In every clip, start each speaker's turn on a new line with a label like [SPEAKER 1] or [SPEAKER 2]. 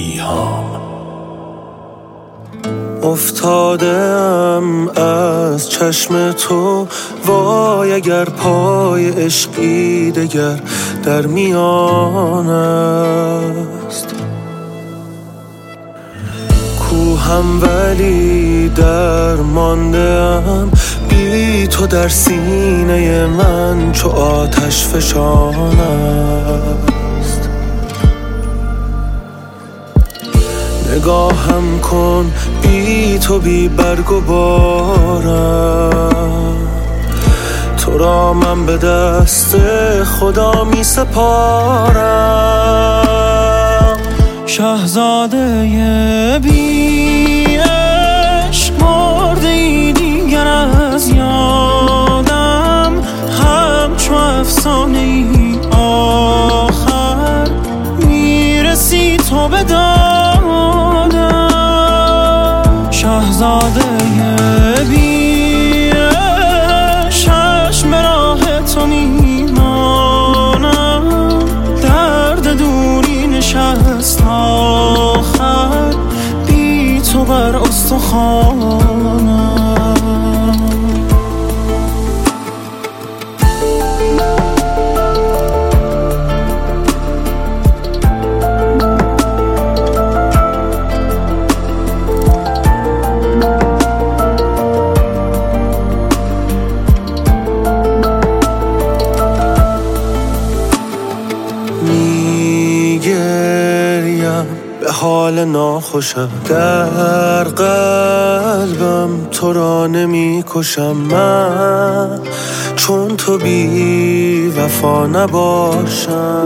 [SPEAKER 1] افتادم از چشم تو، وای اگر پای عشقی دگر در میان است. کوهم ولی درمانده‌ام، بی تو در سینه من چو آتش فشان است. نگاهم کن بی تو بی برگ و بارم، تو را من به دست خدا می سپارم.
[SPEAKER 2] شاهزاده بی عشق مرده ای دیگر از یادم، همچو افسانه ای آخر میرسی تو به دادم. شاهزاده بی عشق چشم به راه تو میمانم، درد دوری نشست آخر بی تو بر استخوانم.
[SPEAKER 1] میگریم به حال ناخوشم، در قلبم تو را نمی کشم. من چون تو بی وفا نباشم،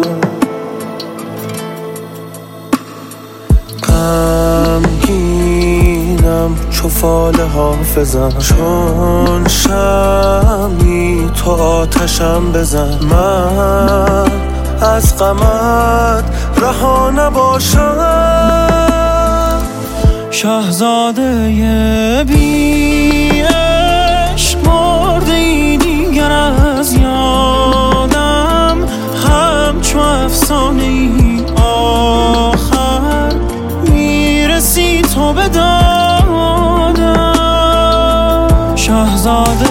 [SPEAKER 1] غمگینم چو فال حافظم، چون شمعی تو آتشم بزن. من از غمت رها نباشم.
[SPEAKER 2] شاهزاده بی عشق مرده ای دیگر از یادم، همچو افسانه ای آخر میرسی تو به دادم. شاهزاده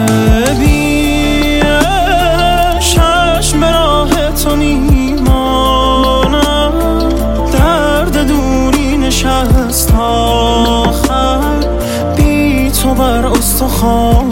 [SPEAKER 2] بی عشق چشم به راه تو میمانم، درد دوری نشست آخر بی تو بر استخوان.